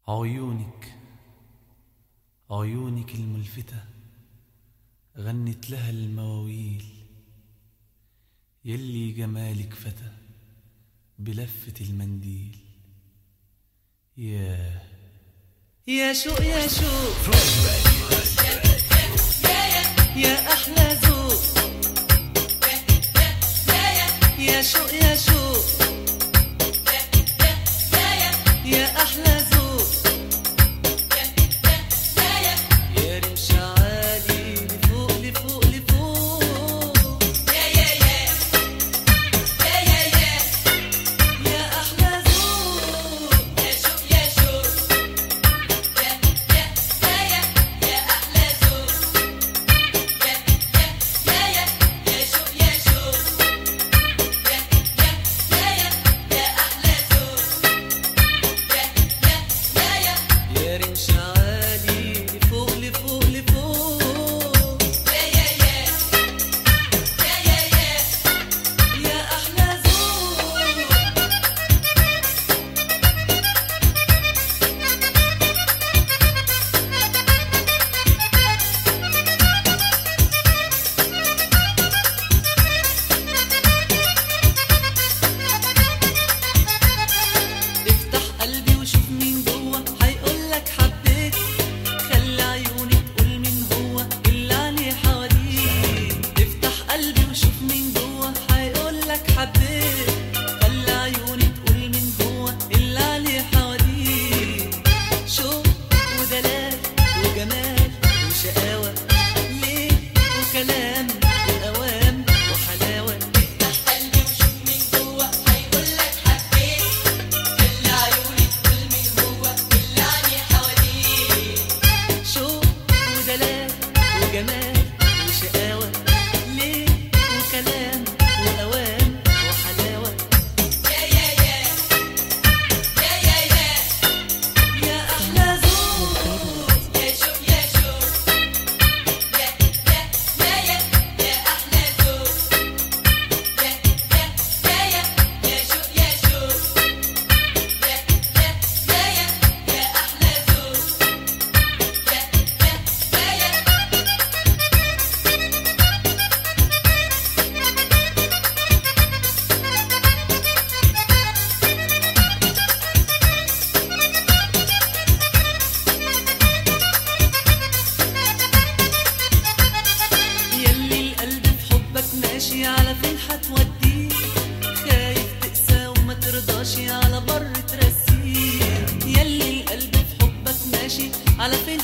عيونك عيونك الملفتة غنت لها المواويل، يلي جمالك فتى بلفة المنديل. يا شوق يا شوق يا أحلى ذوق، يا شوق يا شوق يا أحلى ذوق، يا رمش عالي لفوق لفوق لفوق، يا أحلى ذوق، يا شوق يا شوق يا أحلى ذوق، يا شوق يا شوق يا أحلى ذوق، يا رمش عالي لفوق لفوق لفوق، يا أحلى ذوق. افتح قلبي وشوف مين جوه هيقولك حبيت، خلي عيوني تقول مين هو اللي عليه حواليك. افتح قلبي وشوف مين جوه هيقولك حبيت، خلي عيوني تقول مين هو اللي عليه حواليك. شوق ودلال وجمال وشقاوة، ليه وكلام وأوام وحلاوة. افتح قلبي وشوف مين جوه هيقولك حبيت، خلي عيوني تقول مين هو اللي عليه حواليك. شوق ودلال وجمال وشقاوة، ليه وكلام وأوام وحلاوة. يا أحلى ذوق، يا شوق يا شوق يا أحلى ذوق، يا شوق يا شوق يا أحلى ذوق. يلي القلب في حبك ماشي على فين هتوديه، خايف تقسى وما ترضاش على بر ترسيه. يلي القلب في حبك ماشي على فين